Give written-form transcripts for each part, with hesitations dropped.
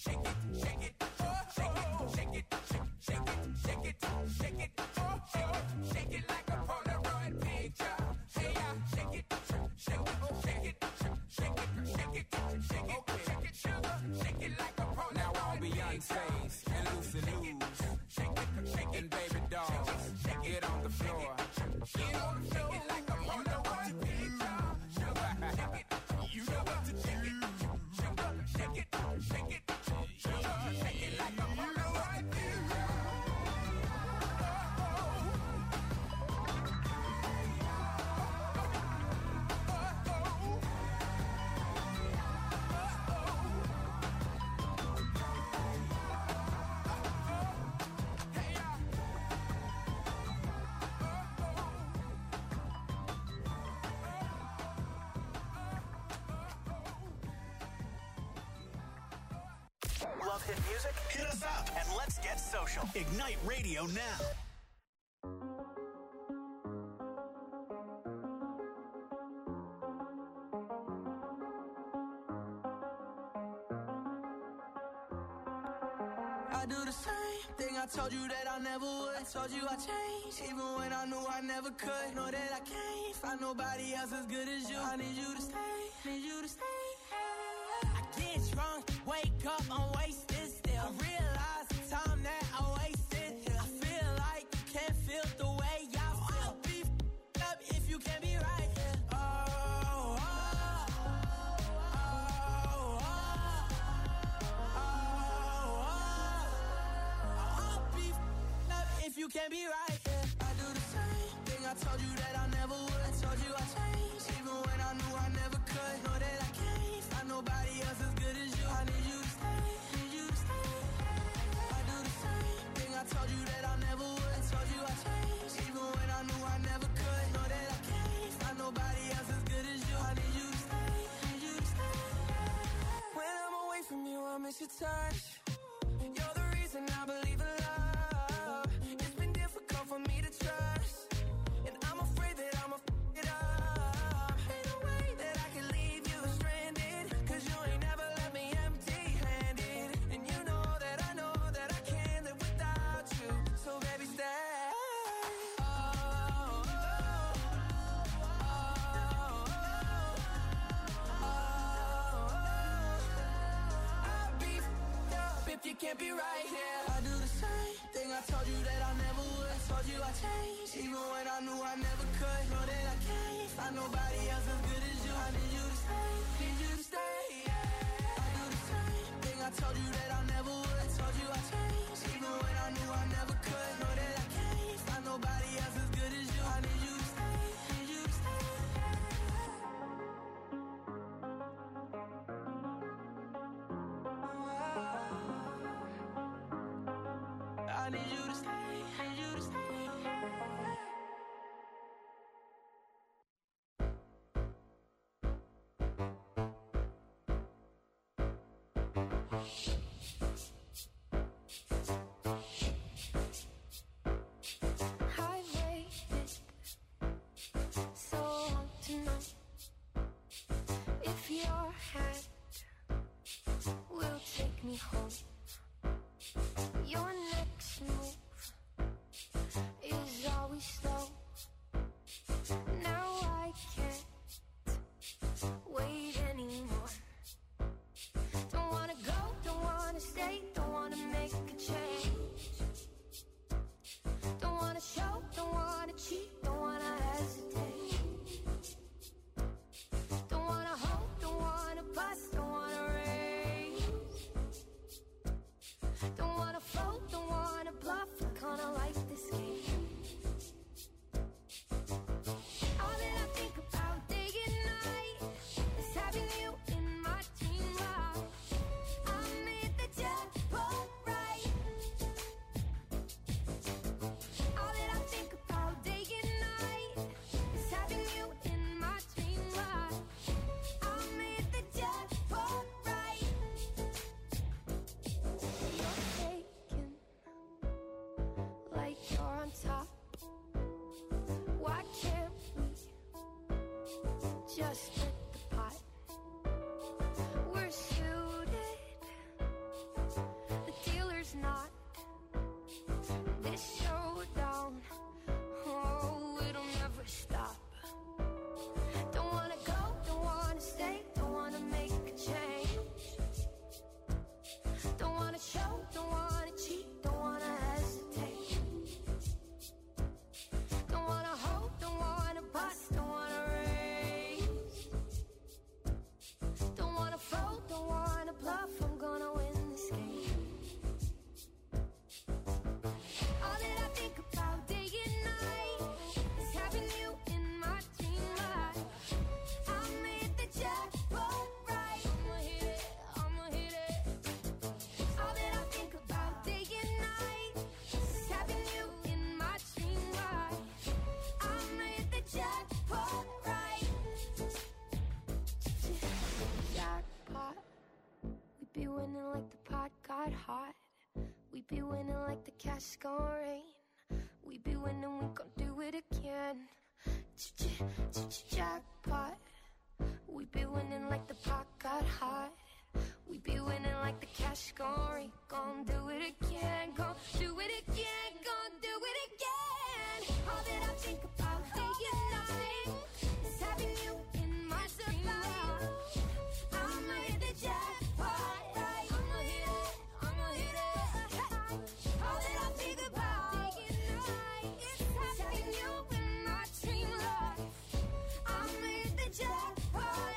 shake it, shake it, shake it, shake it, shake it, shake it, shake it, shake it like a Polaroid picture. Hey, shake it, shake it, shake it, shake it, shake it, shake it, shake it, sugar, shake it like a Polaroid. Now all Beyonce's and Lucy Lou's, shake it, shake it, baby dolls, get on the floor, get on the floor like a Polaroid picture. Sugar, shake it, you know what to do. Sugar, shake it, shake it, sugar, shake it like a Polaroid picture. Love hit music? Hit us up and let's get social. Ignite Radio now. I do the same thing I told you that I never would. I told you I changed, even when I knew I never could. Know that I can't find nobody else as good as you. I need you to stay, need you to stay. I get drunk, wake up, I'm wasted still. I realize the time that I wasted. I feel like you can't feel the way I feel. I'll be f***ed up if you can't be right here. If you can't be right, yeah. I do the same thing I told you that I never would. I told you I changed, even when I knew I never could. Know that I can't find nobody else as good as you. I need you to stay, need you to stay. I do the same thing I told you that I never would. I told you I changed, even when I knew I never could. Know that I can't find nobody else as good as you. I need you to stay, need you to stay. When I'm away from you, I miss your touch. You're the reason I believe in love. For me to trust, and I'm afraid that I'ma f*** it up. Ain't no way that I can leave you stranded, cause you ain't never left me empty-handed. And you know that I can't live without you. So baby stay. I'll be f***ed up if you can't be right here. I do the same thing I told you that I never would. Told you I changed, even when I knew I never could. Know that I can't find nobody else as good as you. I need you to stay, need you to stay. I do the same thing I told you that I never would. Told you I changed, even when I knew I never could. Know that I can't find nobody else as good as you. I need you to stay, need you to stay. I need you to stay, need you to stay. choke, don't wanna cheat, don't wanna hesitate. Don't wanna hope, don't wanna bust, don't wanna raise. Don't wanna fold, don't wanna bluff, I'm gonna win this game. All that I think about day and night is having you in my dream life. I made the jackpot right. I'ma hit it, I'ma hit it. All that I think about day and night is having you in my dream life. I made the jackpot right. Jackpot. We be winning like the pot got hot. We be winning like the cash gon' rain. We be winning, we gon' do it again. Jackpot. We be winning like the pot got hot. We be winning like the cash gon' rain. Gon' do it again, gon' do it again, gon' do it again. All that I think about day and night is having you in my dream life. I made the jackpot right. I'ma hit it, I'ma hit it. All that I think about day and night is having you in my dream life. I made the jackpot.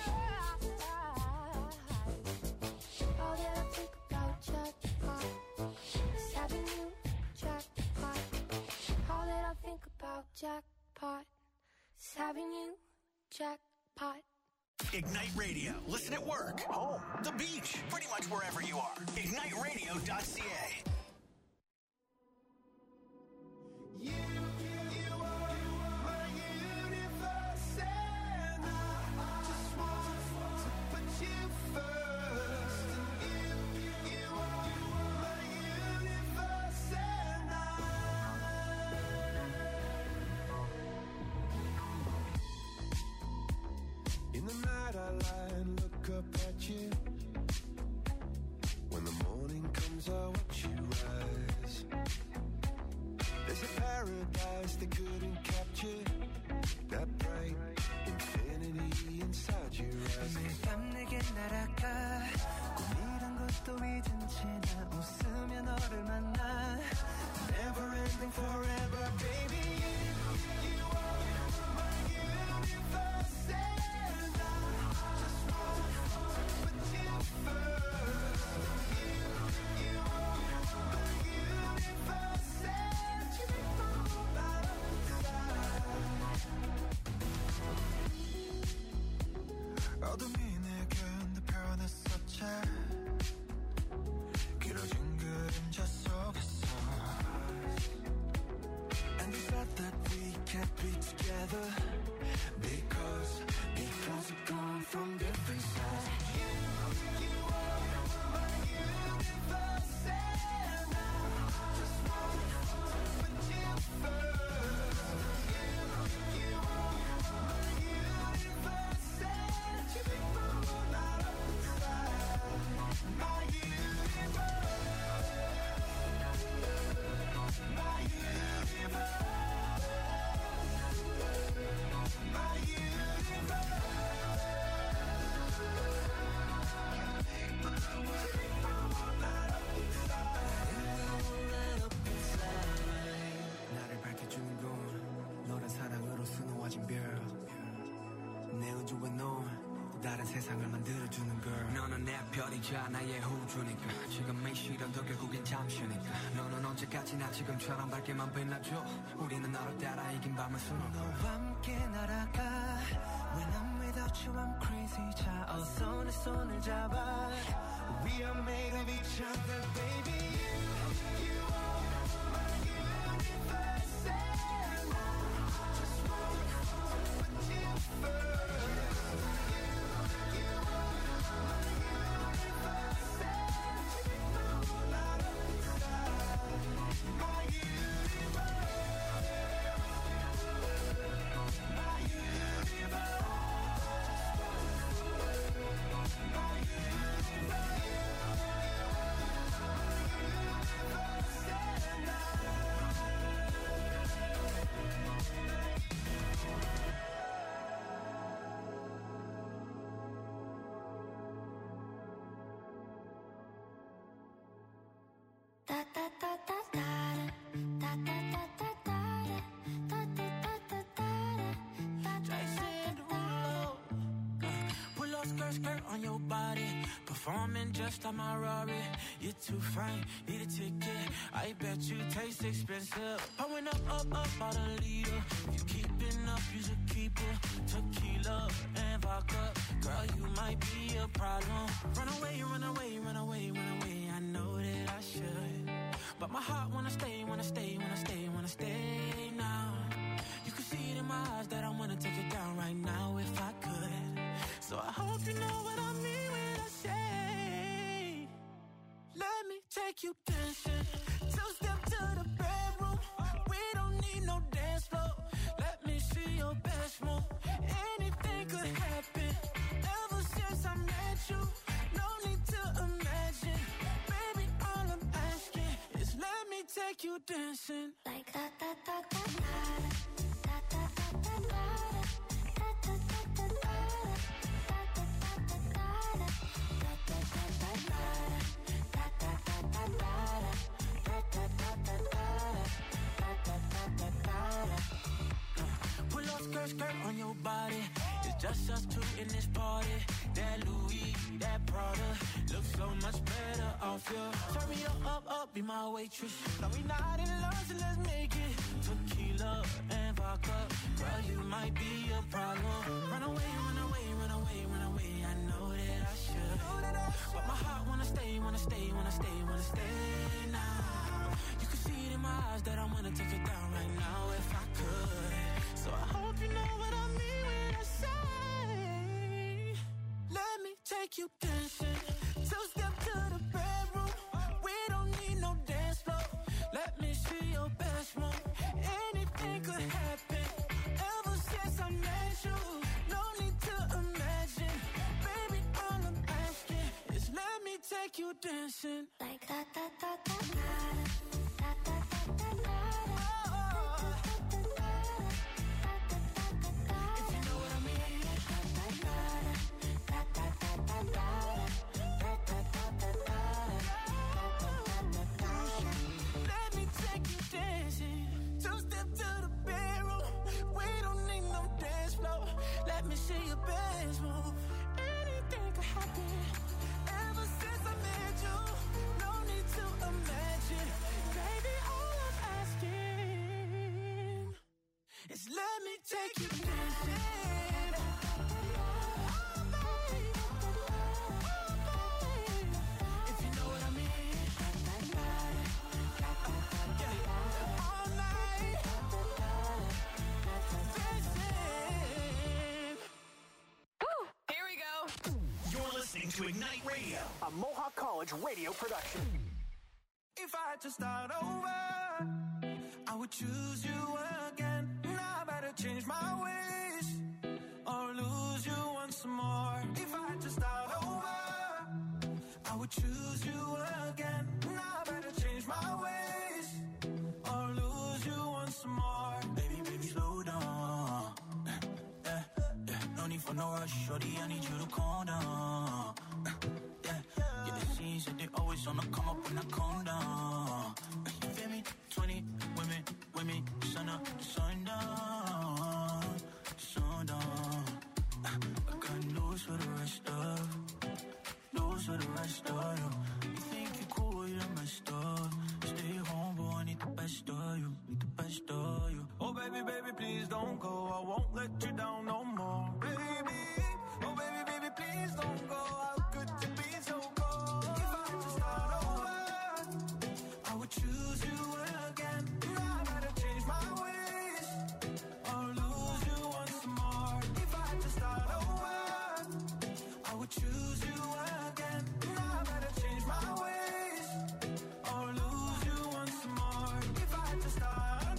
All that I think about jackpot is having you jackpot. All that I think about jackpot is having you jackpot. Ignite Radio. Listen at work, home, the beach, pretty much wherever you are. IgniteRadio.ca. In the night I lie and look up at you. When the morning comes I watch you rise. There's a paradise they couldn't capture. That bright infinity inside your eyes. 매일 밤 내게 날아가 꿈이란 것도 잊은 채 나 웃으며 너를 만나. Never ending forever baby. You are my universe and I just want to put you first. You are my universe and you make my whole life inside. 어둠이 내게 내 변했었지. 길어진 그림자 속에서. And we thought that we can't be together because we've gone from different sides. You are my universe and I just want to put you first. You are my universe and you make my whole life inside. My universe, my universe. 나를 밝혀주는 건 너란 사랑으로 수놓아진 별. 내 우주와 넌 또 다른 세상을 만들어주는 걸. 너는 내 별이자 나의 우주니까. 지금의 시련도 결국엔 잠시니까. 너는 언제까지나 지금처럼 밝게만 빛나줘. 우리는 너를 따라 이긴 밤을 수놓고. 너와 함께 날아가. When I'm without you I'm crazy. 자 어서 내 손을 잡아. We are made of each other baby. You are my universe and I just want to put you first. You are my universe and you make my whole life inside. My universe, my universe. My universe. Pull up skirt on your body, performing just like my Rari. You're too fine, need a ticket. I bet you taste expensive. Pouring up about a liter. If you keeping up, you should keep it. Tequila and vodka, girl, you might be a problem. Run away, run away, run away, run away. I know that I should, but my heart wanna stay, wanna stay, wanna stay, wanna stay now. You can see it in my eyes that I wanna take it down right now if I could. So I hope you know what I mean when I say, let me take you dancing. Two-step to the bedroom. We don't need no dance floor. Let me see your best move. Anything could happen. Ever since I met you, no need to imagine. Baby, all I'm asking is let me take you dancing. Like da da da da da da da da da Pull up skirt on your body. It's just us two in this party. That Louis, that Prada looks so much better off you. Turn me up, be my waitress. No, we not in love, so let's make it. Tequila and vodka, girl, you might be a problem. Run away, run away, run away, run away. I know that I should, but my heart wanna stay, wanna stay, wanna stay, wanna stay now. You can see it in my eyes that I wanna take it down right now if I could. So I hope you know what I mean when I say, let me take you dancing. Two-step to the bedroom. We don't need no dance floor. Let me see your best move. Anything could happen. Ever since I met you, no need to imagine. Baby, all I'm asking is let me take you dancing. like da da da da da da da da da. If you know what I mean. Let me take you dancing. Two-step to the bedroom. We don't need no dance floor. Let me see your best move. Anything could happen. Ever since I met you, no need to imagine. Baby, all I'm asking is let me take you dancing. If you know what I mean. All night. Dancing. Here we go. You're listening to Ignite Radio, a Mohawk College radio production. If I had to start over, I would choose you again. Now I better change my ways or lose you once more. If I had to start over, I would choose you again. Now I better change my ways or lose you once more. Baby, baby, slow down. Yeah, yeah. No need for no rush, shorty, I need you to calm down. Yeah, the scenes that they always on the come up when I calm down. You feel me? 20 women, sun up, sundown, sundown. I got news for the rest of you. You think you're cool, you're messed up. Stay home, but I need the best of you, Oh baby, baby, please don't go. I won't let you down no more, baby. Oh baby, baby, please don't go. How could you be so cold? If I had to start over, I would choose you again. Now I gotta change my ways or lose you once more. If I had to start over, I would choose you again. Now I gotta change my ways or lose you once more. If I had to start,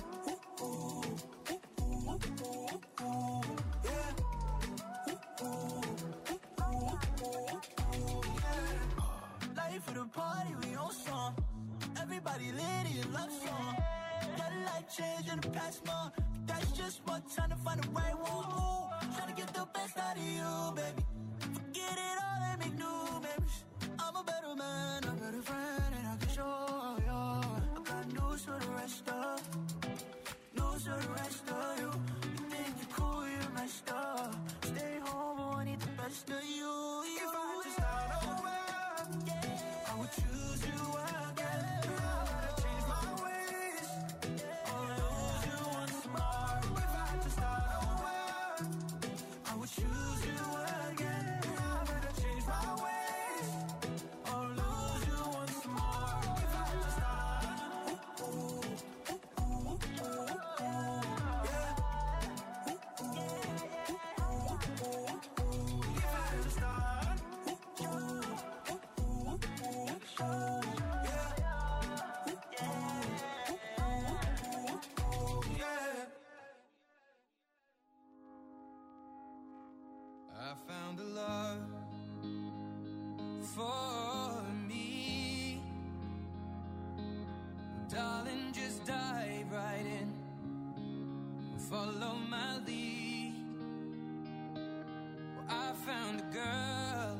yeah. Life for the party, we on song. Everybody lit in love song. Got a life change in the past month. That's just what time to find the right one. Ooh, tryna get the best out of you, baby. Forget it all and make new memories. I'm a better man, a better friend, and I can show you. found a love for me. Darling, just dive right in, follow my lead. Well, I found a girl,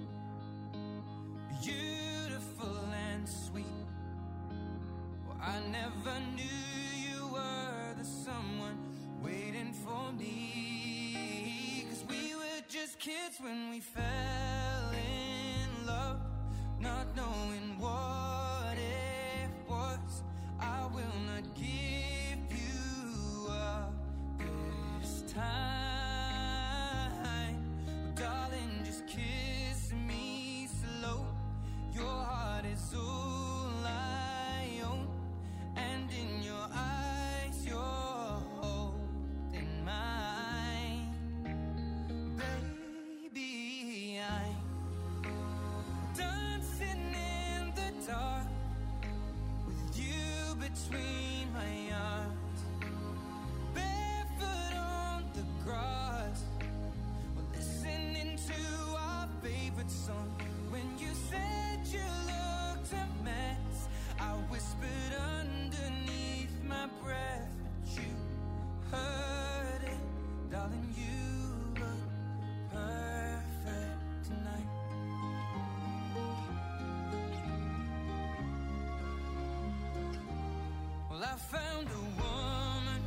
beautiful and sweet. Well, I never knew you were the someone waiting for me. 'Cause we were just kids when we fell in love, not knowing what it was. I will not give you up this time. Darling, just kiss me slow. Your heart is all I own, and in your eyes you're holding mine. Baby, I'm dancing in the dark with you between my arms, barefoot on the grass. We're listening to our favorite song. When you said you looked a mess, I whispered underneath my breath, but you heard it. Darling, you look perfect tonight. Well, I found a woman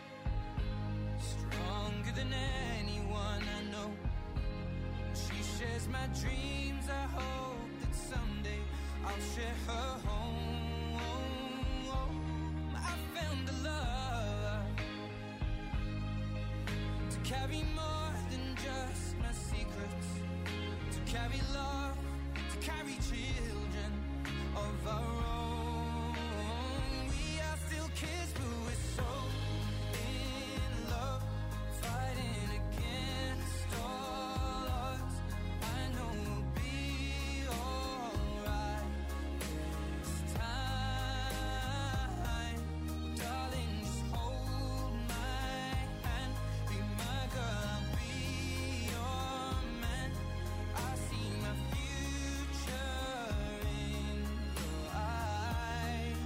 stronger than anyone I know. She shares my dreams. I hope that someday I'll share her home. I found a love to carry more than just my secrets, to carry love, to carry children of our own. We are still kids, but we're so in love, fighting against all odds. I know we'll be alright this time. Darling, just hold my hand, be my girl, I'll be your man. I see my future in your eyes.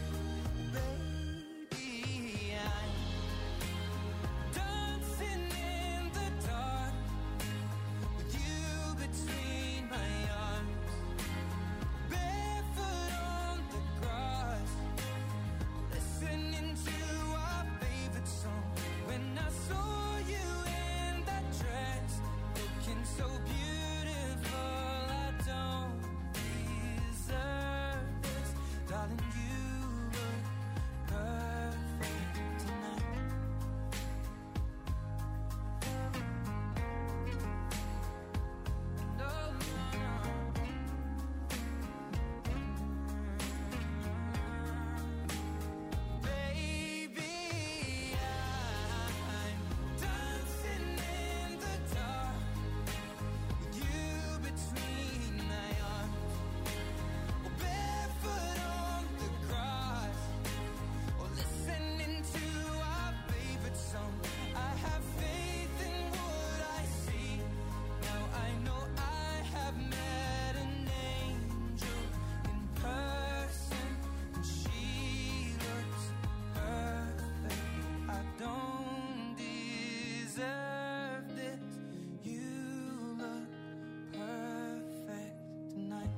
Baby, I'm dancing in the dark with you between my arms, barefoot on the grass, listening to our favorite song. When I saw you in that dress, looking so beautiful, I don't deserve this. Darling, you look perfect tonight. No, baby, I'm dancing in the dark with you between my arms, or barefoot on the grass, or listening to our favorite song. I have faith in what I see. Now I know I have met an angel in person, and she looks perfect. I don't deserve this. You look perfect tonight.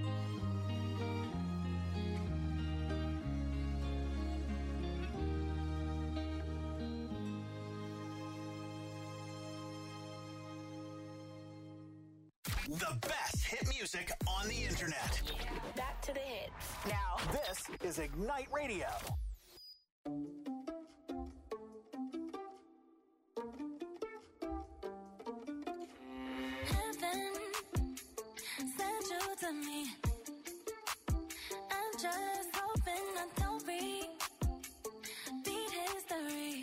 The best hit music on the internet. Back to the hits. Now, this is Ignite Radio. Heaven sent you to me. I'm just hoping I don't repeat history.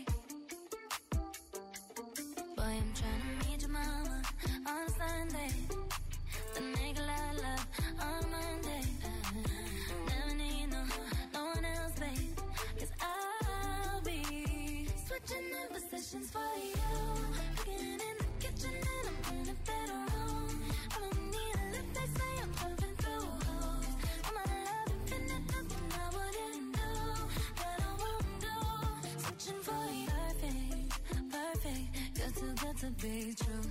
Boy, I'm trying to meet your mama on Sunday, then make a lot of love on Monday. Never need no one else, babe, 'cause I'll be switching in positions for you. Cooking in the kitchen and I'm in a bed be true.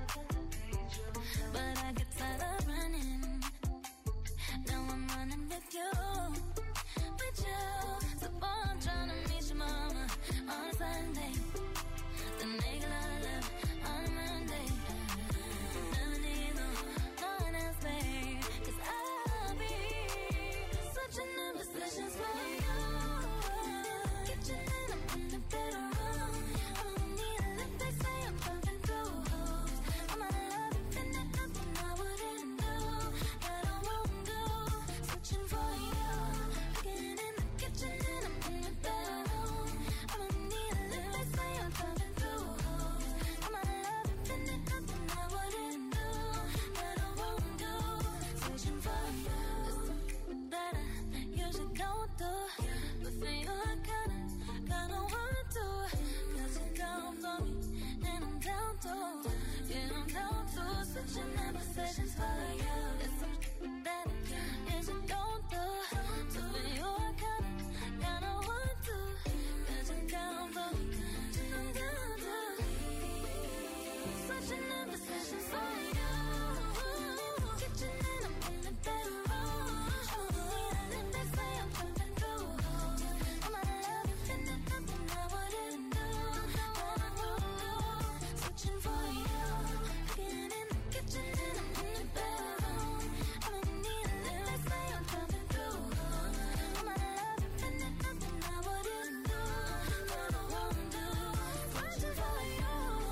But I get tired of running. Now I'm running with you. With you. So boy, I'm trying to meet your mama on Sunday. Then make a lot of love on a Monday. Never need no one else, babe. 'Cause I'll be switching up positions for you. Kitchen and I'm in the bedroom. I don't need a lift, they say I'm pumping through holes. I'm out of love and finding nothing I wouldn't do, that I won't do. Switching for you. Again in the kitchen and I'm in the bedroom. I don't need a lift, they say I'm pumping through holes. I'm out of love and finding nothing I wouldn't do, that I won't do. Switching for you. That I usually don't do. But for you I kinda want to. 'Cause you're down for me and I'm down to. Yeah, I'm down to. Switching up positions for you. It's something that I usually don't do. So for you I kinda want to. 'Cause you're down for me and I'm down to. Switching up positions for you. Kitchen and I'm in the bedroom. They say I'm pumping through holes. I'm out of love and finding nothing I wouldn't do, that I won't do. Switching for you. Again in the kitchen and I'm in the bedroom. I don't need a lift, they say I'm pumping through holes. I'm out of love and finding nothing I wouldn't do, that I won't do. Switching for you.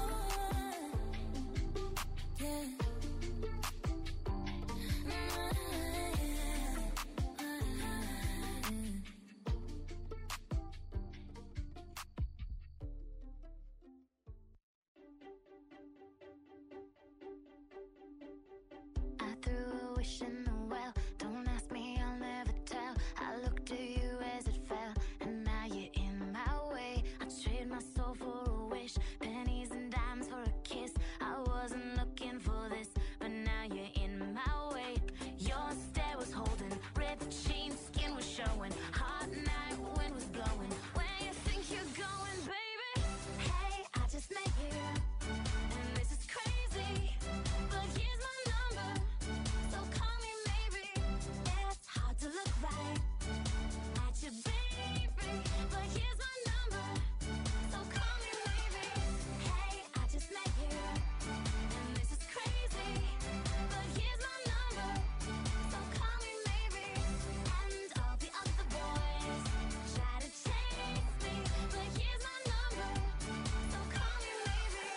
Yeah. I threw a wish in the well. Don't ask me, I'll never tell. I looked to you as it fell, and now you're in my way. I trade my soul for a wish, pennies and dimes for a kiss. I wasn't looking for this, but now you're in my way. Your stare was holding, ripped jeans, skin was showing. Hot night, wind was blowing. Where you think you're going, baby? Hey, I just met you, and this is crazy. But here's my number, so call me maybe. It's hard to look right at you, baby. But here's my number, so call me maybe. Hey, I just met you, and this is crazy. But here's my number, so call me maybe. And all the other boys try to chase me. But here's my number, so call me maybe.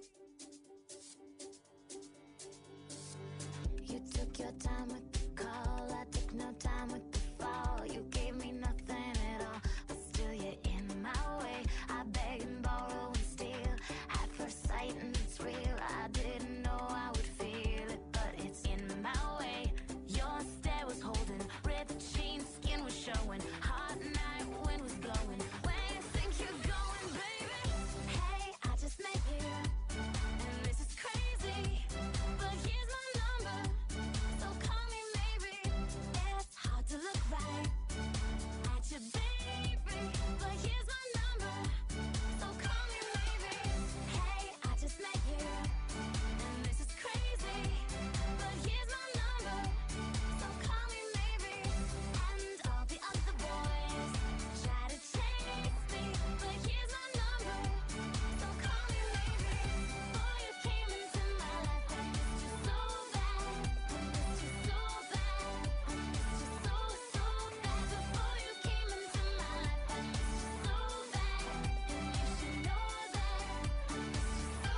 You took your time with the call, I took no time with the fall. You gave me nothing at all, but still you're in my way. I beg and borrow and steal, at first sight and it's real. I didn't know I would feel it, but it's in my way. Your stare was holding, ripped jeans, skin was showing. Hot night, wind was blowing. Where you think you're going, baby? Hey, I just met you, and this is crazy. But here's my number, so call me maybe. It's hard to look right at you, baby. But here's my number, so call me maybe. Hey, I just met you, and this is crazy. But here's my number, so call me maybe. And all the other boys try to chase me. But here's my number, so call me maybe. Boy, you came into my life, I missed you so bad. I missed you so bad. I missed you so, so bad. Before you came into my life, I missed you so bad. And you should know that. I missed you so,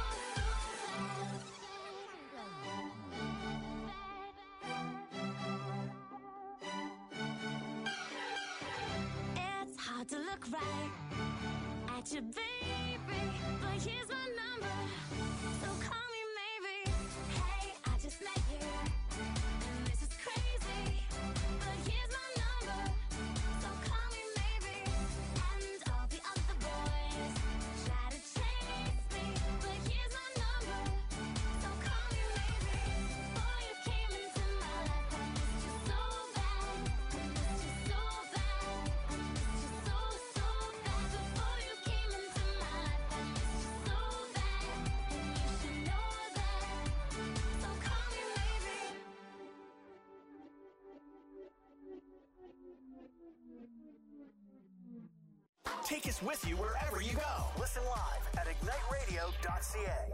It's hard to look right at you, baby. But here's my number, so call me maybe. Hey, I just met you, and this is crazy. But here's my number, so call me maybe. And all the other boys try to chase me. But here's my number, so call me maybe. Boy, you came into my life, I missed you so bad. I missed you so bad. I missed you so, so bad. Before you came into my life, I missed you so bad. And you Take us with you wherever you go. Listen live at igniteradio.ca.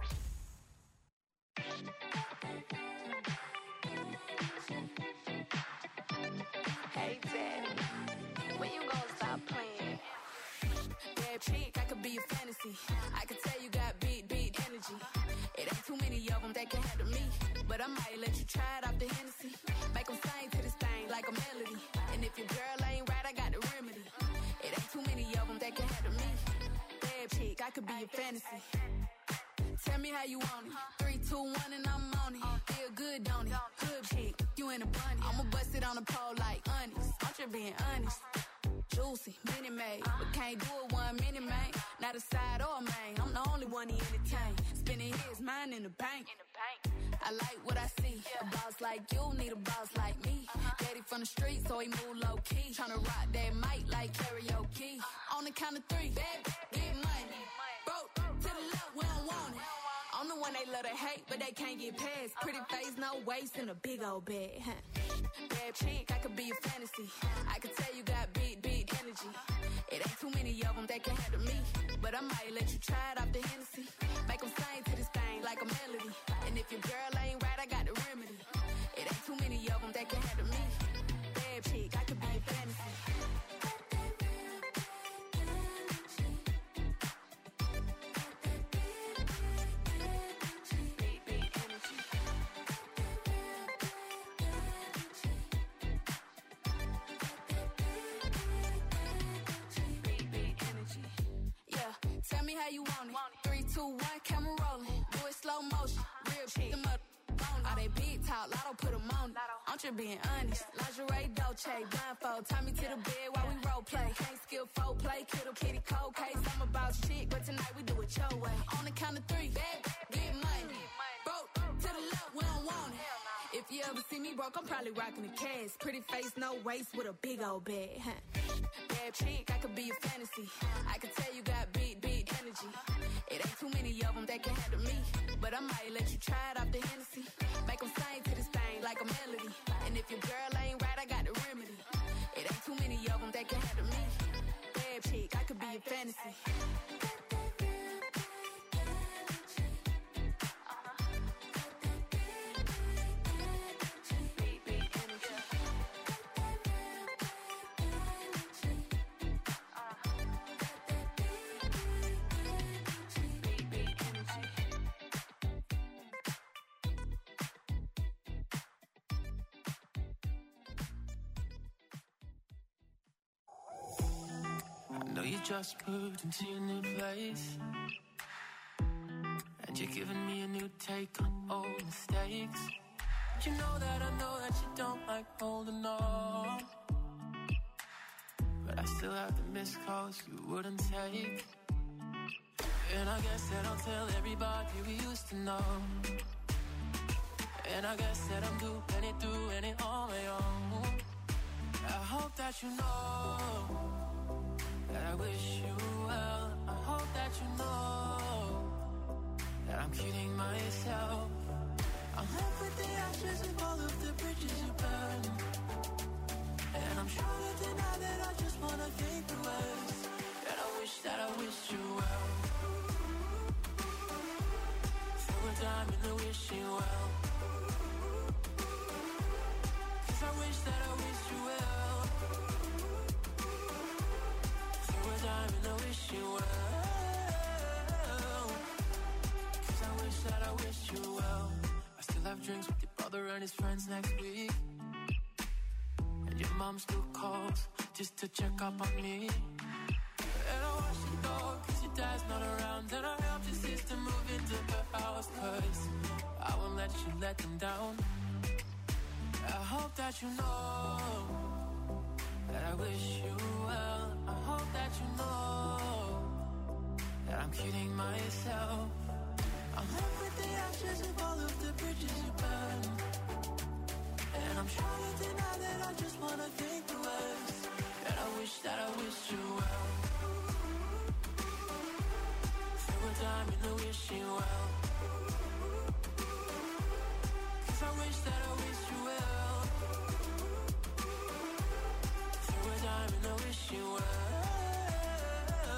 Hey, Daddy, when you gonna stop playing? Bad chick, I could be a fantasy. I could tell you got beat energy. It ain't too many of them that can handle me. But I might let you try it off the Hennessy. Make them sing to this thing like a melody. And if your girl ain't right, I got the remedy. It ain't too many of them that can handle me. Bad chick, I could be a fantasy. Tell me how you want it. 3, 2, 1, and I'm on it. Feel good, don't it? Good chick, you in a bunny. I'ma bust it on the pole like honest. I'm just being honest. Juicy, mini made, but can't do it 1 minute, man. Not a side or a main. I'm the only one he entertain. Spending his mind in the bank. I like what I see. A boss like you need a boss like me. Daddy from the street, so he move low key. Tryna rock that mic like karaoke. On the count of 3, baby, get money. Broke to the left, we don't want it. I'm the one they love to hate, but they can't get past. Pretty face, no waist, and a big old bag. Bad chick, I could be a fantasy. I could tell you got beat energy. It ain't too many of them that can handle me. But I might let you try it off the Hennessy. Make them sing to this thing like a melody. And if your girl ain't right, I got the remedy. It ain't too many of them that can handle me. Bad chick, I could be a fantasy. Tell me how you want it. 3, 2, 1, camera rolling. Do it slow motion. Real chick, them up on. All they big talk, lotto put them on it. I'm just being honest. Lingerie, Dolce, blindfold. Tie me to the bed while we role play. Can't skill folk play, kiddo, kitty, cold case. I'm about shit, but tonight we do it your way. On the count of 3, bad, get money. Broke to the left, we don't want it. If you ever see me broke, I'm probably rocking the cash. Pretty face, no waist, with a big old bag. Bad chick, I could be a fantasy. I could tell you got beat energy. It ain't too many of them that can handle me. But I might let you try it off the Hennessy. Make them sing to this thing like a melody. And if your girl ain't right, I got the remedy. It ain't too many of them that can handle me. Bad chick, I could be a fantasy. You just moved into your new place, and you're giving me a new take on old mistakes. But you know that you don't like holding on, but I still have the missed calls you wouldn't take. And I guess that I'll tell everybody we used to know. And I guess that I'm doing it on my own. I hope that you know that I wish you well. I hope that you know that I'm kidding myself. I'm left with the ashes of all of the bridges you burned, and I'm sure you deny that I just wanna think the worst. And I wish you well. Throw a dime in the wishing well, 'cause I wish you well. Time and I wish you well, 'cause I wish you well. I still have drinks with your brother and his friends next week, and your mom still calls just to check up on me. And I watch you go 'cause your dad's not around, and I helped your sister move into her house 'cause I won't let you let them down. I hope that you know that I wish you well. I hope that you know that I'm kidding myself. I'm left with the ashes of all of the bridges you burned, and I'm sure you deny that I just wanna think the worst. And I wish you well. Throw a dime in the wishing well, 'cause I wish you well. Throw a dime in the wishing well,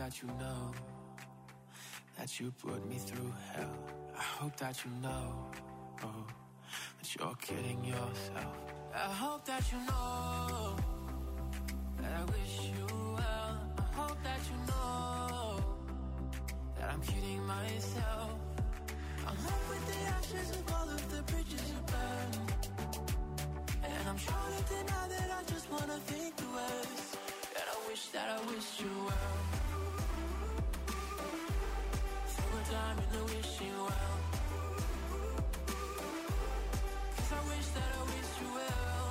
that you know that you put me through hell. I hope that you know, oh, that you're kidding yourself. I hope that you know that I wish you well. I hope that you know that I'm kidding myself. I'm left with the ashes of all of the bridges you burned, and I'm sure that deny that I just wanna think the worst. And I wish that I wished you well. Throw a dime in the wishing well, 'cause I wish that I wished you well.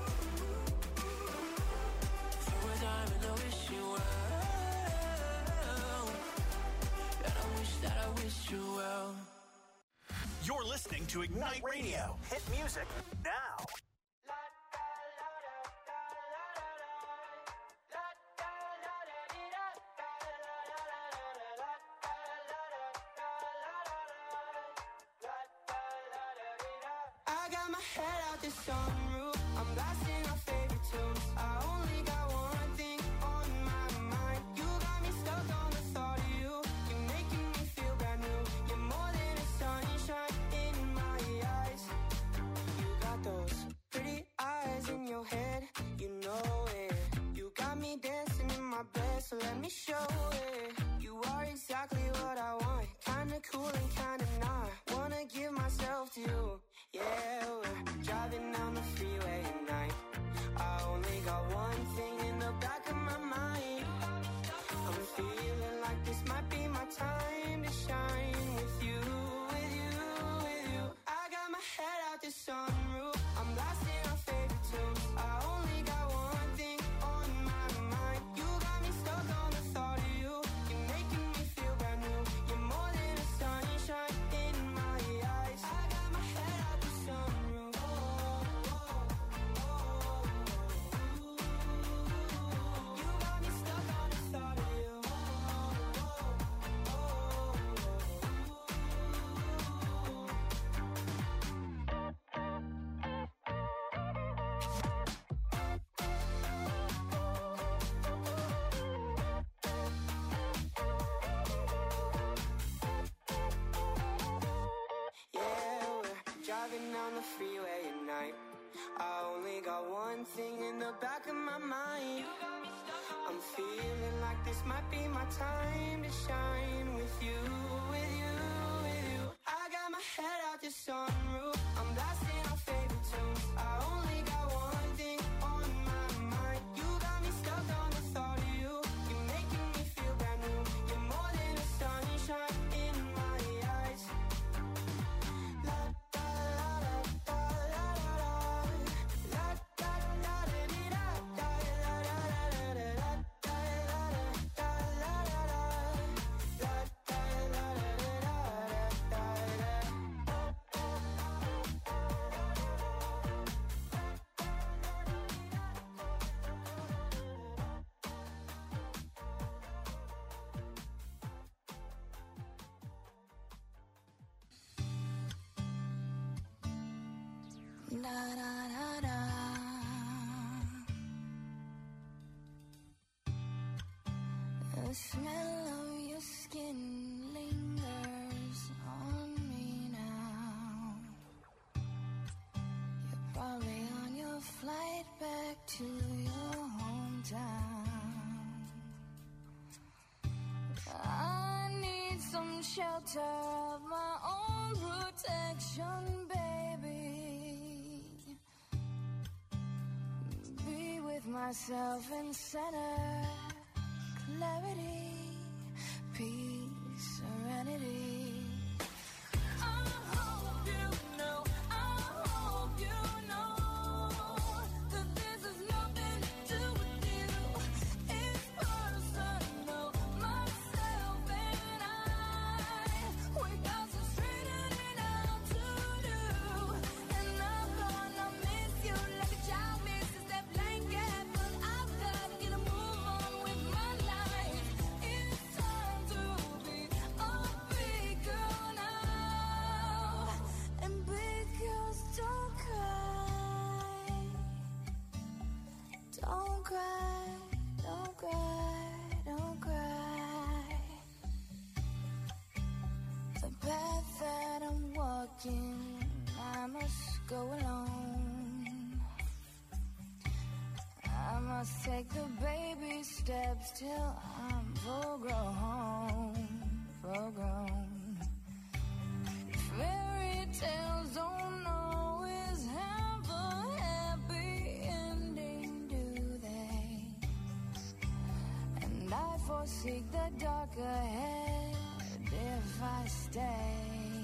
Throw a dime in the wishing well, and I wish that I wished you well. You're listening to Ignite Radio. Hit music now. I got my head out the sunroof. I'm blasting our favorite tunes. I only got one thing on my mind. You got me stuck on the thought of you. You're making me feel brand new. You're more than a sunshine in my eyes. You got those pretty eyes in your head. You know it. You got me dancing in my bed, so let me show it. You are exactly what I want. Kinda cool and kinda not. Wanna give myself to you. Yeah, we're driving down the freeway at night. I only got one thing in the back of my mind. I'm feeling like this might be my time to shine with you, with you, with you. I got my head out the sunroof. I'm blasting our favorite tunes. I only got one thing on my mind. You got me stuck on the thought of you. You're making me feel brand new. You're more than a sunshine in my eyes. I got my head out the sunroof. You got me stuck on the thought of you. Yeah, we're driving down the freeway at night. I only got one thing in the back of my mind. I'm feeling like this might be my time to shine with you, with you, with you. I got my head out the sunroof. I'm blasting our favorite tunes. I only got one thing on my mind. You got me stuck on the thought of you. You're making me feel brand new. You're more than a sunshine in my eyes. La da la da da la da da. La da da da dee da da la da da da da da la da la da la da. La da la da da Da da da da. The smell of your skin lingers on me now. You're probably on your flight back to your hometown. I need some shelter of my own protection, baby. Be with myself in center, clarity, peace, serenity. I hope you know, I hope you know that this is nothing to do with you. It's personal, myself and I. We got some straightening out to do, and I'm gonna miss you like a child misses that blanket. But I've got to get a move on with my life. It's time to be a big girl now. And big girls don't cry. Don't cry, don't cry, don't cry. path that I'm walking, I must go alone. I must take the baby steps till I'm full grown, full grown. Fairy tales don't always have a happy ending, do they? And I foresee the dark ahead if I stay.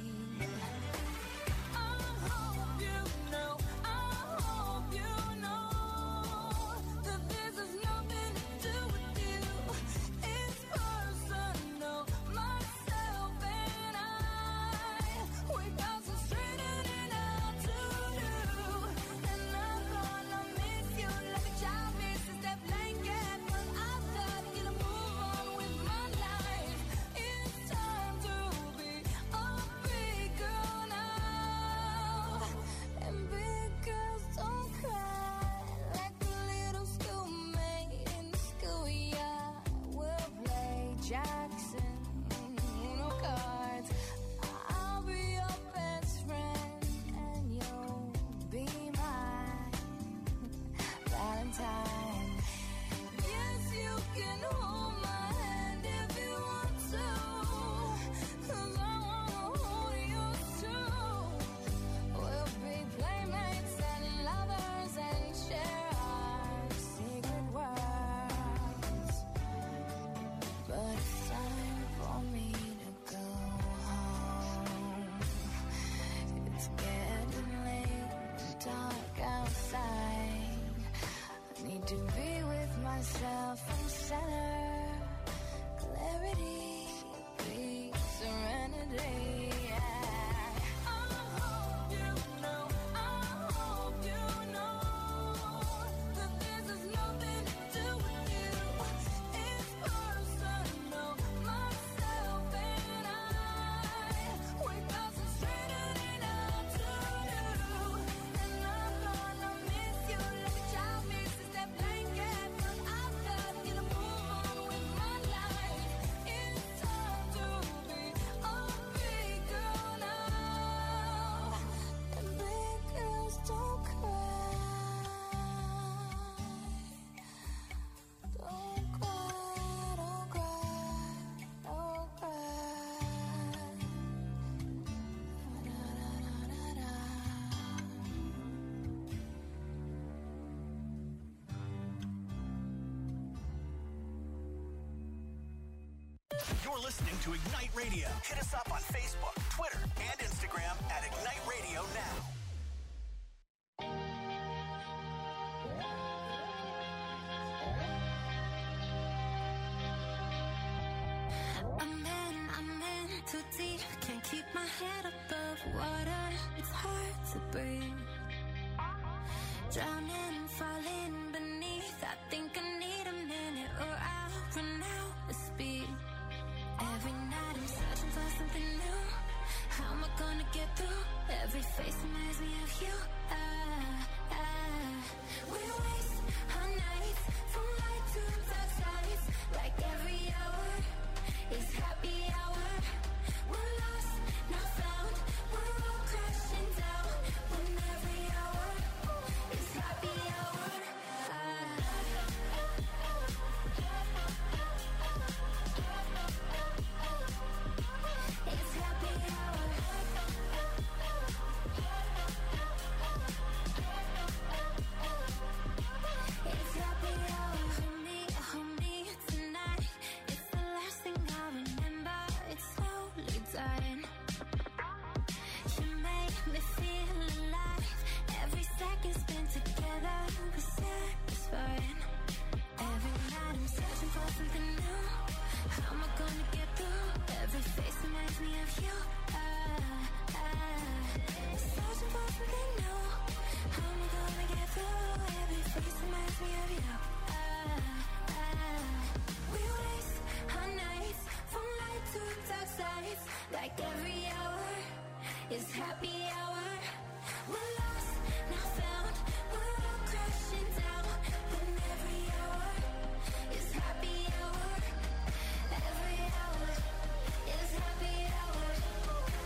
I hope you know, I hope you know that this has nothing to do with you. It's personal, myself and I. We got some straightening out to do. And I'm gonna miss you like a child misses that blanket. But I've got to get a move on with my life. It's time to be a big girl now. And big girls don't cry like a little schoolmate in the schoolyard. We'll play Jackson, Uno cards. I'll be your best friend and you'll be my Valentine. Yes, you can hold my hand if you want to, 'cause I wanna hold yours too. We'll be playmates and lovers and share our secret words. But it's time for me to go home. It's getting late, dark outside. I need to be with myself and center, clarity, peace, serenity. I hope you know, I hope you know that this has nothing to do with you. It's personal, myself and I. We got some straightening out to do. And I'm gonna miss you like a child misses that blanket. But I've got to get a move on with my life. It's time to be a big girl now. And big girls don't cry. Don't cry, don't cry, don't cry. You're listening to Ignite Radio. Hit us up on Facebook, Twitter, and Instagram at Ignite Radio Now. I'm in too deep, can't keep my head above water. It's hard to breathe. Drowning, falling beneath. I think I need a minute or I'll run out of speed. Every night I'm searching for something new. How am I gonna get through? Every face reminds me of you. We waste our nights from light to dark sides. Like every hour is happy hour. We're lost, not found. We're all crashing down. When every hour is happy hour. It's happy hour. It's happy hour. Hold me tonight. It's the last thing I remember. It's slowly dying. You make me feel alive. Every second spent together was satisfying. Every night I'm searching for something new. How am I gonna get through? Every face reminds me of you. Searching for something new. How am I gonna get through? Every face reminds me of you. We waste our nights from light to dark sides. Like every hour is happy hour. We're lost, not found. We're all crashing down. When every hour is happy hour. Every hour is happy hour.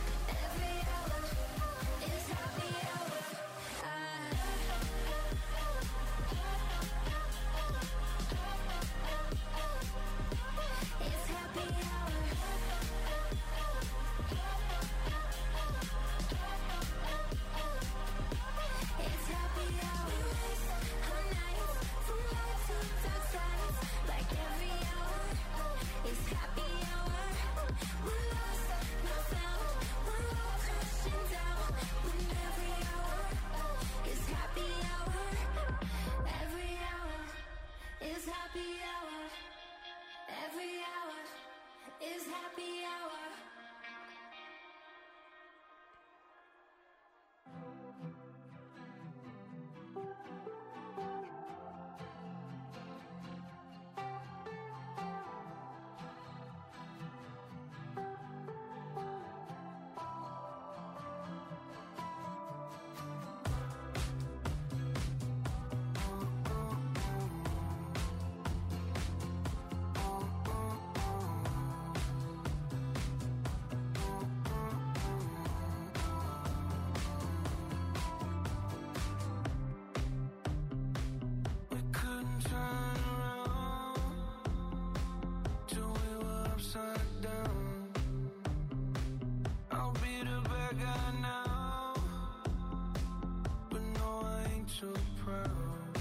too proud.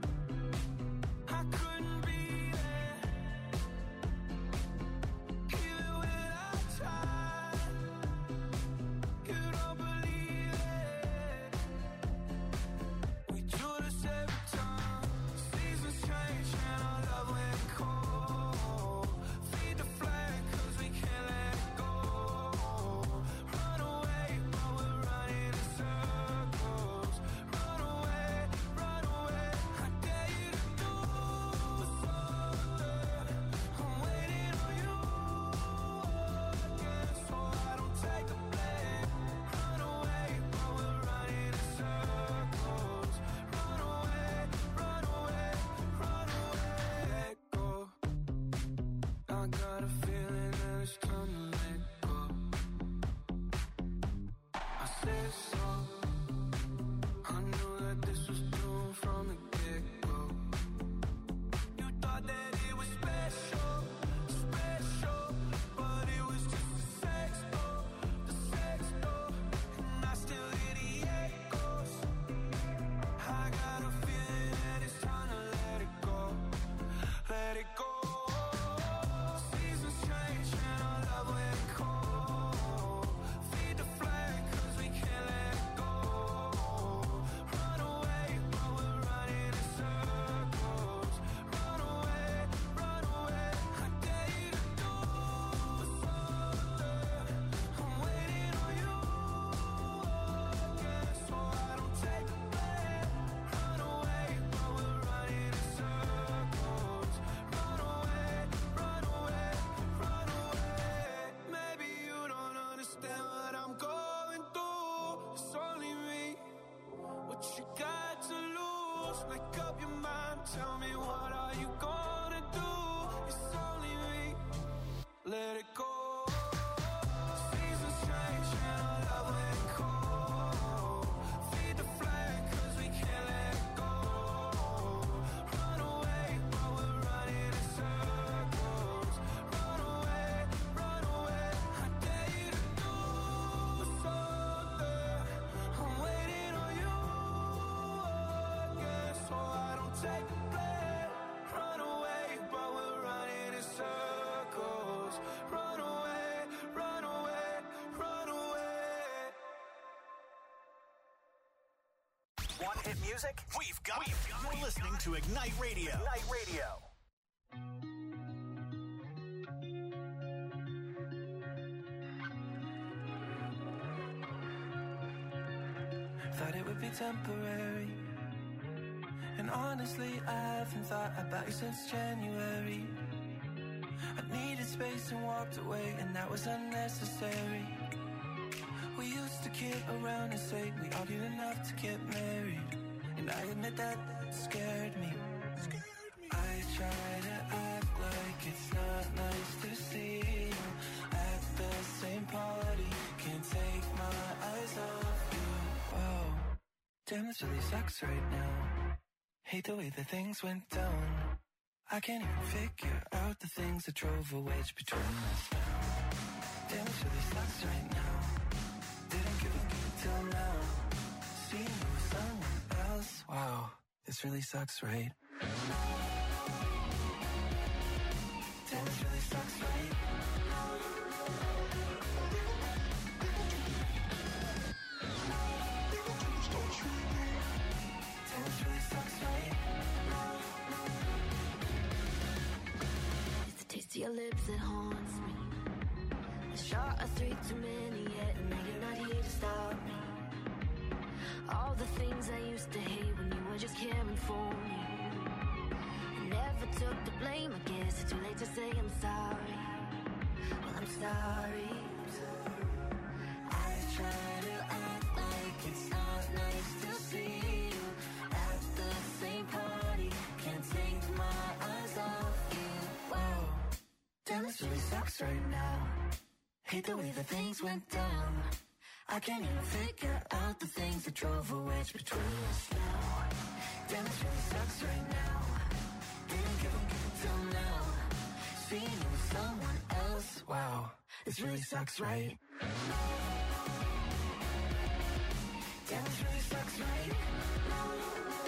I couldn't be there, even when I tried. You don't believe it. We do this every time. Seasons change and our love went cold. Feed the flag 'cause we can't let it go. Run away, but we're running in circles. Run away, run away. I dare you to do something. I'm waiting on you again, so I don't take the blame. Run away, but we're running in circles. Run away, run away, run away. Let go. I got a feeling that it's time to let go. I said so. I knew that this was doomed from the get-go. You thought that it was special, special, but it was just a sex door, and I still hear the echoes. I got a feeling that it's time to let it go, let it go. Seasons change and our love went cold. Feed the flag 'cause we can't let it go. Run away, but we're running in circles. Run away, run away. I dare you to do something. I'm waiting on you again, so I don't take the blame. Run away, but we're running in circles. Run away, run away, run away. Maybe you don't understand what I'm going through. It's only me. What you got to lose? Make up your mind. Tell me, what are you gonna do? It's only me. Let it go. Seasons change and our love went cold. Feed the flag 'cause we can't let it go. Run away, but we're running in circles. Run away, run away. I dare you to do something. I'm waiting on you again, so I don't take the blame. Run away, but we're running in circles. Run away, run away, run away. Want hit music? We've got it. You're listening to Ignite Radio. Ignite Radio. Thought it would be temporary, and honestly I haven't thought about you since January. I needed space and walked away, and that was unnecessary. We used to kid around and say we argued enough to get married, and I admit that scared me. I try to act like it's not nice to see you at the same party. Can't take my eyes off you. Whoa, damn, this really sucks right now. Hate the way that things went down. I can't even figure out the things that drove a wedge between us now. Damn, this really sucks right now. Didn't give a fuck till now. Seeing you with someone else. Wow, this really sucks, right? Damn, this really sucks, right? Damn, this really sucks, right? It's the taste of your lips that haunts me. A shot of 3 too many yet, and now you're not here to stop me. All the things I used to hate when you were just caring for me. I never took the blame, I guess it's too late to say I'm sorry. Well, I'm sorry. I try to act like it's not nice to see you at the same party. Can't take my eyes off you. Wow, damn, this really sucks right now. Hate the way that things went down. I can't even figure out the things that drove a wedge between us now. Damn, this really sucks right now. Didn't give a fuck till now. Seeing you with someone else. Wow, this really sucks, right? Damn, this really sucks, right?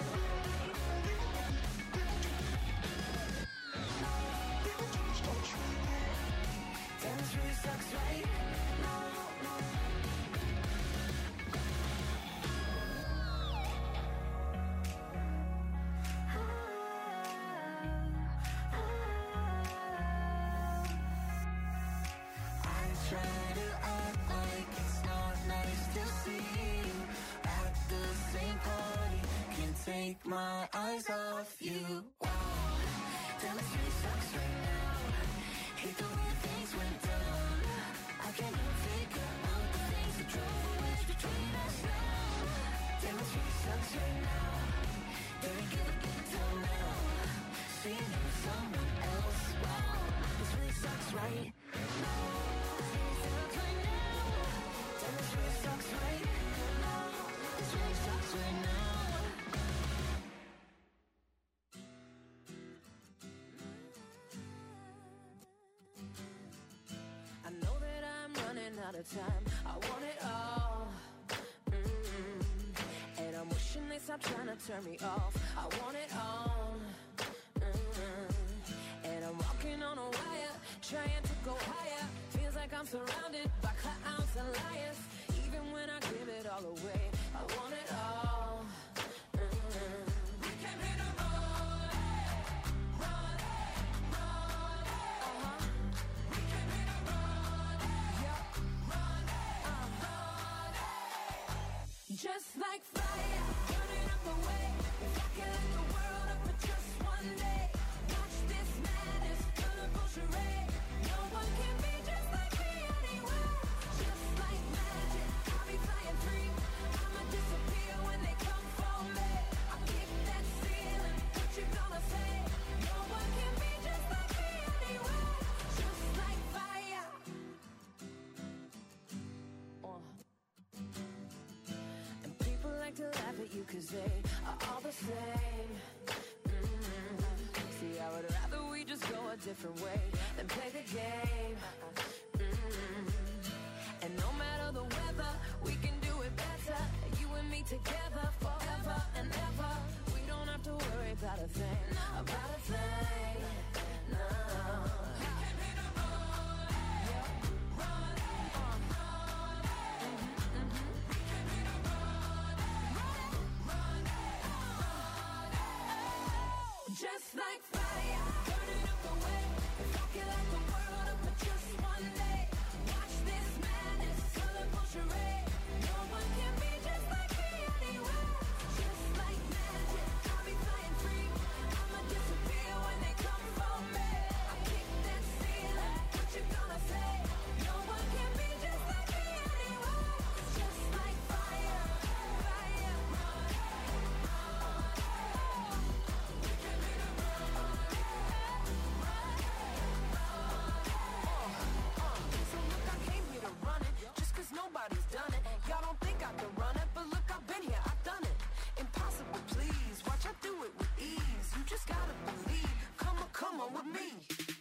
take my eyes off you. Wow, damn, it really sucks right now. Hate the way things went down. I can't even figure out the things that drove a wedge between us now. Damn, it really sucks right now. Better give it down now. Seeing you with someone else. Wow, this really sucks right now. This really sucks right now. Damn, this really sucks right now. This really sucks right now. I know that I'm running out of time. I want it all. And I'm wishing they stop trying to turn me off. I want it all. And I'm walking on a wire, trying to go higher. Feels like I'm surrounded by clowns and liars. Even when I give it all away, I want it all. We came here to run, run, run. We came here to run, run, run. Just like fire, burning up the way. If I can light the world up for just one day. Watch this madness, colorful charade. No one can be just like me anywhere. Just like magic, I'll be flying free. I'ma disappear when they come for me. I'll kick that ceiling, what you gonna say? No one can be just like me anywhere. Just like fire. And people like to laugh at you 'cause they are all the same. See, I would rather we just go a different way than play the game. And no matter the weather, we can do it better. You and me together forever and ever. We don't have to worry about a thing, about a thing. No. We came here to run, run, run. We came here to run, run, run. Just like fire, burning up the way. If I could light the world up for just one day. Watch this madness, colorful charade. No one can be just like me anywhere. Just like magic, I'll be flying free. I'ma disappear when they come for me. I kick that ceiling, what you gonna say? No one can be just like me anywhere. Just like fire, fire. We came here to run, So look, I came here to run it, just 'cause nobody's done it. Y'all don't think I can run it, but look, I've been here, I've done it. Impossible, please, watch I do it with ease. You just gotta believe, come on with me.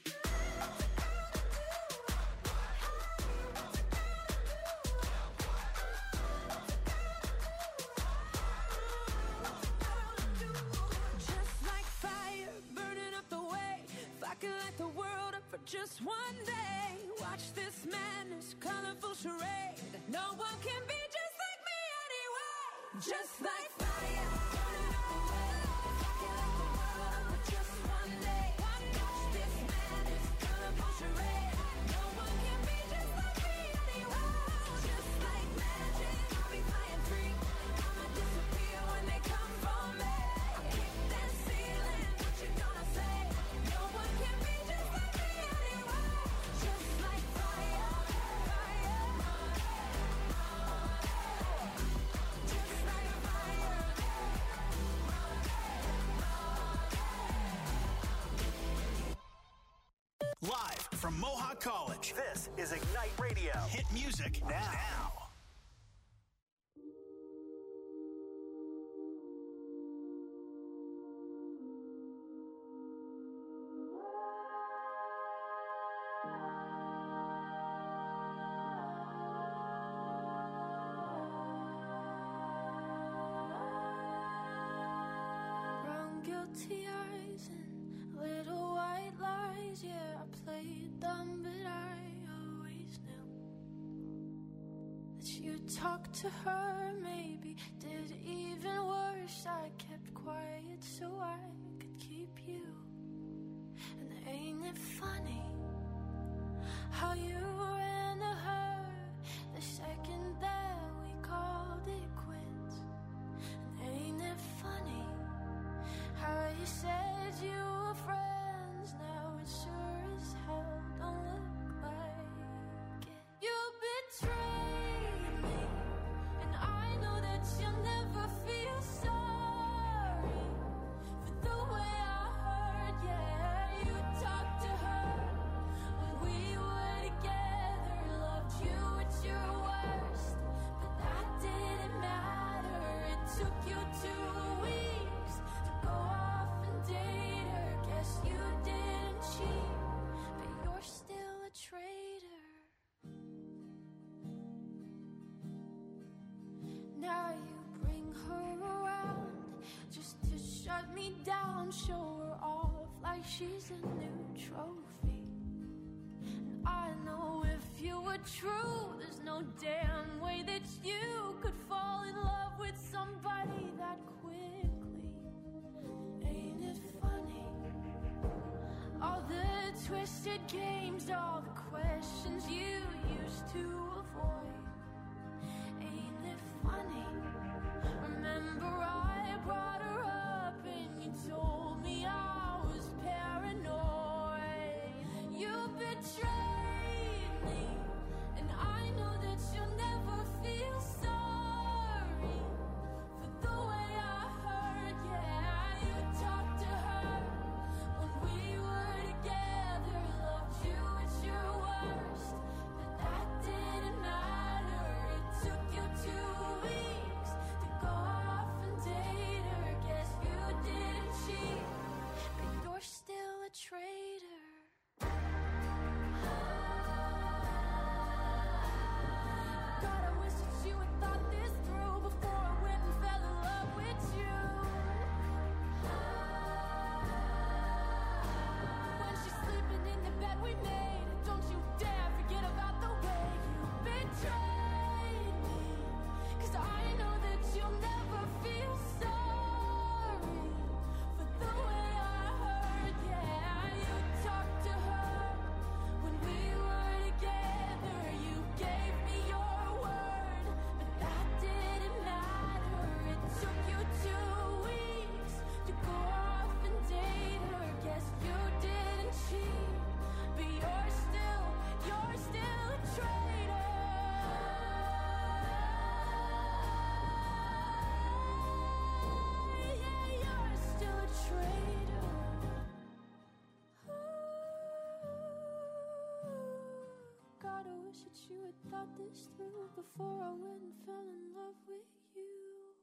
Just like fire, burning up the way. If I could light the world up for just one day. Watch this madness, colorful charade. No one can be just like me anyway. Just like fire, burning up the way. If I could light the world up for just one day. Watch this madness, colorful charade. No one can be just like me anyway. Just like magic, I'll be flying free. I'ma disappear when they come for me. I kick that ceiling, what you gonna say? No one can be just like me anyway. Just like fire, fire. Just like fire. Live from Mohawk College, this is Ignite Radio. Hit music now. Brown guilty eyes and little white lies. Yeah, I played dumb, but I always knew that you talked to her. Maybe did even worse. I kept quiet so I could keep you. And ain't it funny how you ran to her the second that we called it quits? And ain't it funny let me down, show her off like she's a new trophy. And I know if you were true, there's no damn way that you could fall in love with somebody that quickly. Ain't it funny? All the twisted games, all the questions you used to avoid. Ain't it funny? Remember I brought her up and you told me I was paranoid. You betrayed me, and I know that you'll never feel sorry for the way I hurt. Yeah, you talked to her when we were together, loved you at your worst, but that didn't matter. It took you 2 weeks to go off and date her. Guess you didn't cheat, but you're still a traitor. God, I wish that you had thought this through before I went and fell in love with you. When she's sleeping in the bed we made, don't you dare forget about the way you betrayed me. 'Cause I know that you'll never feel sorry for the way I hurt. Yeah, you talked to her when we were together. You gave me your word, but that didn't matter. It took you 2 weeks to go off and date her. Guess you didn't cheat, but you're still a traitor. Yeah, you're still a traitor. God, I wish that you had thought this through before I went and fell in love with you.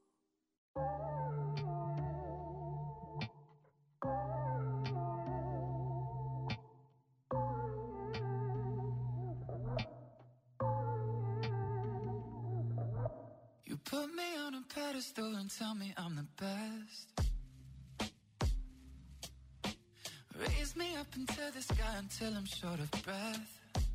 You put me on a pedestal and tell me I'm the best. Raise me up into the sky until I'm short of breath.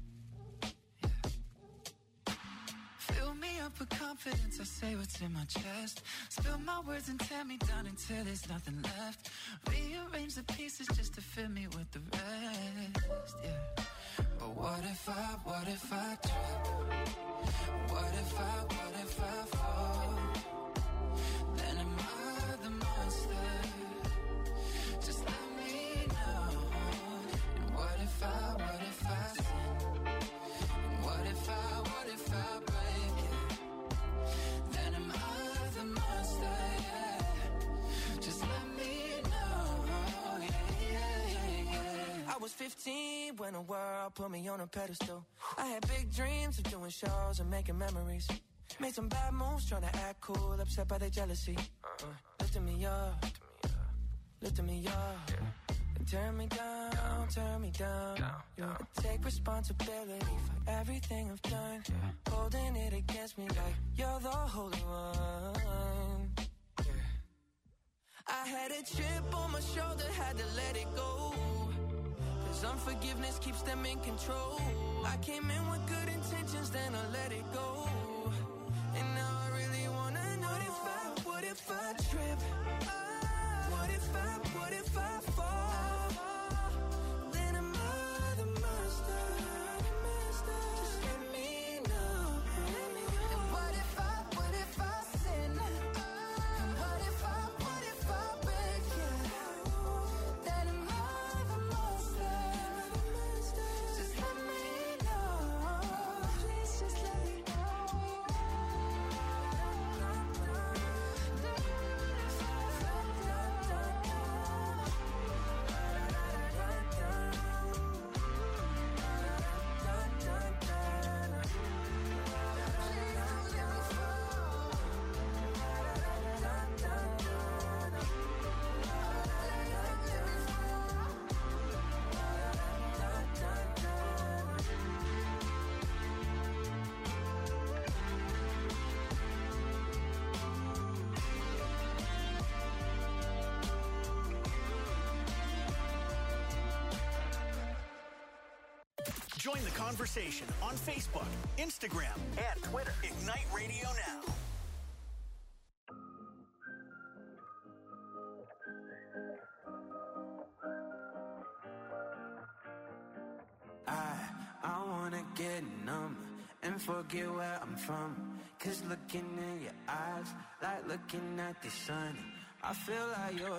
Fill me up with confidence, I say what's in my chest. Spill my words and tear me down until there's nothing left. Rearrange the pieces just to fill me with the rest, yeah. But what if I trip? What if I fall? Then am I the monster? Just let me know. And what if I sin? And what if I break it? Then am I the monster? Yeah. Just let me know. Yeah. I was 15 when the world put me on a pedestal. I had big dreams of doing shows and making memories. Made some bad moves trying to act cool, upset by their jealousy. Lifting me up, lifting me up. And turn me down. Yeah. I take responsibility for everything I've done. Holding it against me like you're the holy one. I had a chip on my shoulder, had to let it go. 'Cause unforgiveness keeps them in control. I came in with good intentions, then I let it go. And now I really wanna know what if I trip? What if I fall? Then am I the monster? Just let me know. And what if I sin? And what if I break it? Then am I the monster? Just let me know. Please just let me know. Join the conversation on Facebook, Instagram, and Twitter. Ignite Radio Now. I wanna get numb and forget where I'm from. 'Cause looking in your eyes, like looking at the sun, I feel like you're